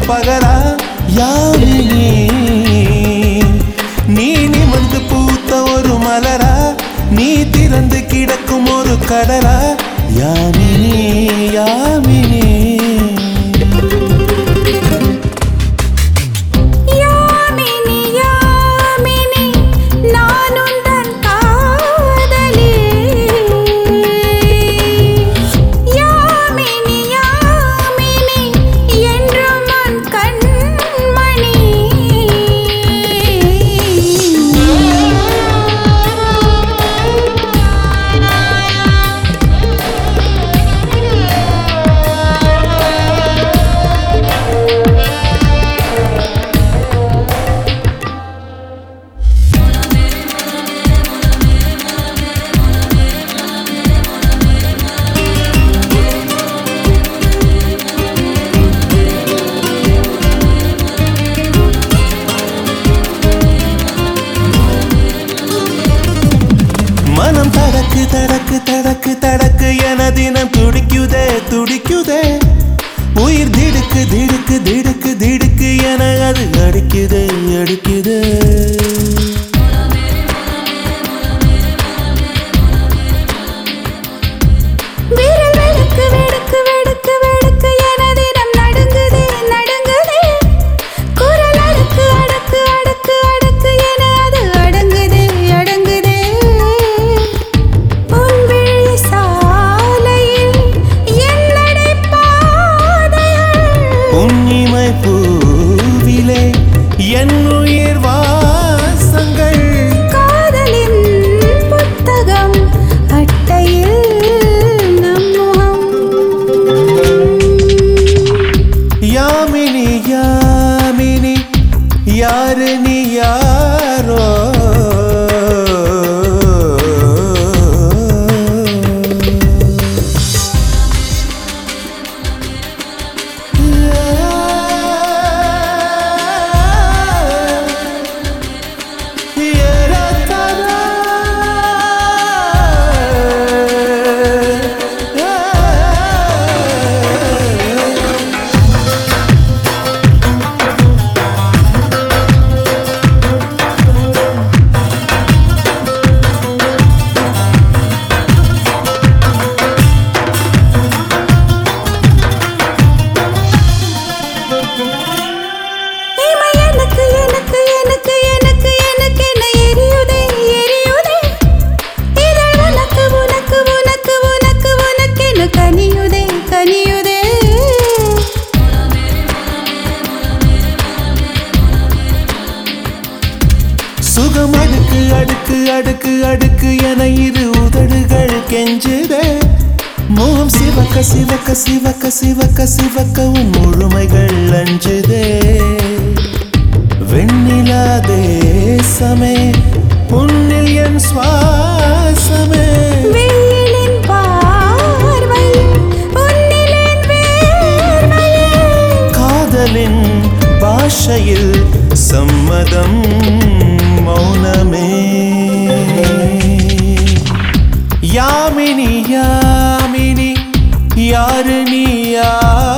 பகலா யாமினி நீ நிமிர்ந்து பூத்த ஒரு மலரா நீ திறந்து கிடக்கும் ஒரு கடலா யாமினி யாமினி மனம் தடக்கு தடக்கு தடக்கு தடக்கு என தினம் துடிக்குதே துடிக்குதே உயிர் திடுக்கு திடுக்கு திடுக்கு திடுக்கு என அது அடிக்குதே அடிக்குதே பூவிலே என் உயிர் வாசங்கள் காதலின் புத்தகம் அட்டையில் நம்முகம் யாமினி யாமினி யாரு நீ யாரோ சுகம் அடுக்கு அடுக்கு அடுக்கு அடுக்கு என இரு உதடுகள் கெஞ்சுதே முகம் சிவக்க சிவக்க சிவக்க சிவக்க சிவக்க உன் முழுமைகள் அஞ்சுதே வெண்ணிலா தேசமே உன்னில் என் சுவாசமே வெயிலின் பார்வை உன்னில் வேர்வையே காதலின் பாஷையில் சம்மதம் மௌனமே யாமினி யாமினி யாரு நீ யார்